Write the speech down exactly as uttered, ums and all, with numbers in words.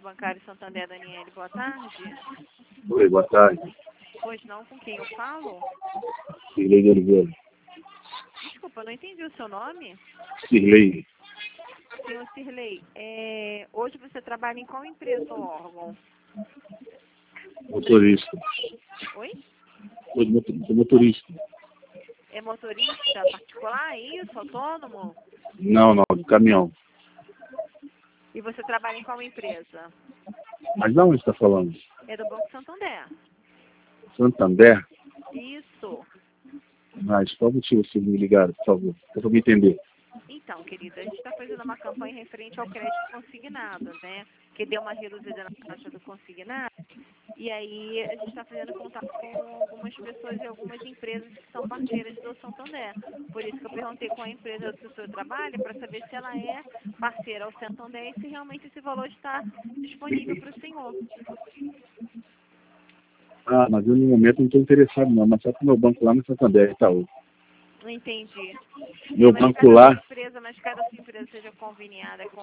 Bancário Santander, Daniele. Boa tarde. Oi, boa tarde. Pois não, com quem eu falo? Sirlei de Oliveira. Desculpa, eu não entendi o seu nome. Sirlei. Senhor Sirlei, é, hoje você trabalha em qual empresa ou órgão? Motorista. Oi? Sou motor- sou motorista. É motorista particular, é isso? Autônomo? Não, não, de caminhão. E você trabalha em qual empresa? Mas de onde está falando? É do Banco Santander. Santander? Isso. Mas qual motivo vocês me ligaram, por favor? Para eu entender. Então, querida, a gente está fazendo uma campanha referente ao crédito consignado, né? Que deu uma reduzida na taxa do consignado. E aí a gente está fazendo contato com algumas pessoas e algumas empresas que são parceiras do Santander. Por isso que eu perguntei com a empresa que o senhor trabalha, para saber se ela é parceira ao Santander e se realmente esse valor está disponível para o senhor. Ah, mas eu no momento não estou interessado não, mas só para o meu banco lá no Santander, Itaú. Não entendi. Meu Mas banco cada lá, sua empresa, mas cada sua empresa seja conveniada com